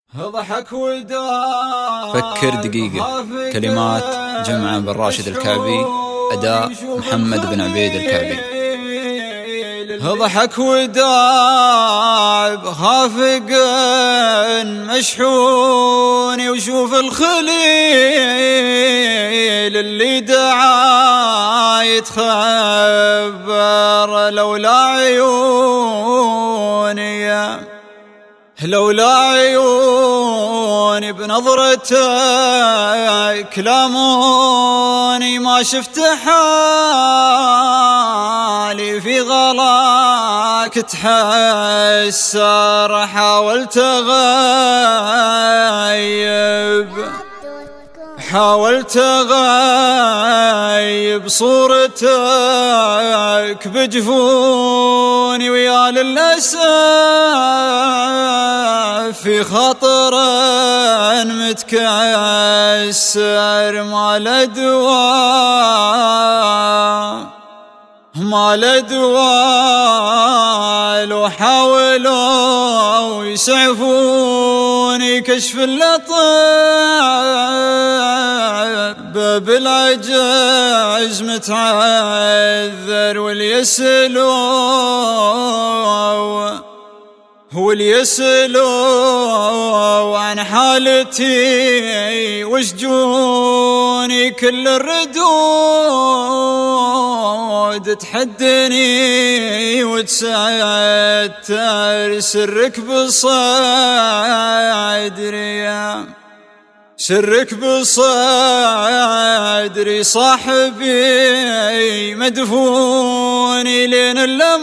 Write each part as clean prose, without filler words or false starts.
ضحك وداع فكر دقيقة. كلمات جمعة بن راشد الكعبي، أداء محمد بن عبيد الكعبي. ضحك وداع بخافق مشحون، وشوف الخليل اللي دعا يتخبر لولا عيوني بنظرتك لاموني، ما شفت حالي في غلاك تحسر. حاولت أغيب صورتك بجفوني، ويا للأسف في خاطر متكسر. ما له دواء لو حاولوا يسعفوني، كشف اللطف بالعجز متعذر، واليسلو عن حالتي وشجوني. كل الردود تحدني وتستر، سرك بصدري صاحبي مدفوني، لين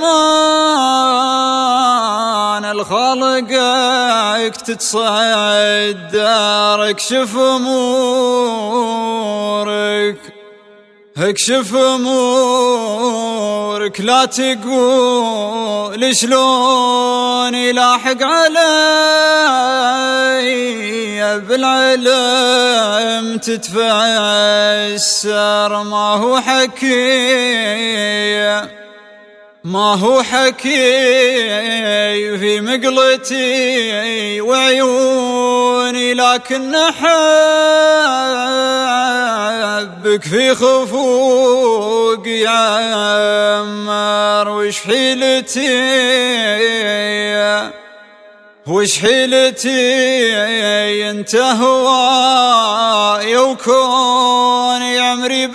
الأمان الخالقك تتصدر. اكشف امورك لا تقول شلون يلاحق علي، بالعلم تتفسر. ما هو حكي في مقلتي وعيوني، لكن حبك في خفوق يعمر. وش حيلتي انت هواي وكوني عمري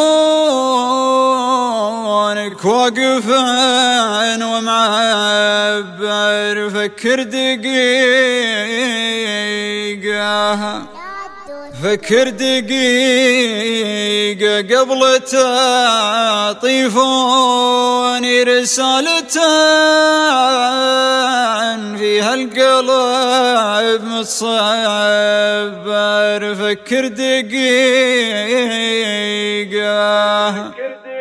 بدونك واقف ومعبر. فكر دقيقة قبل تطيفوني رسالة فيها القلب متصبر. فكر دقيقة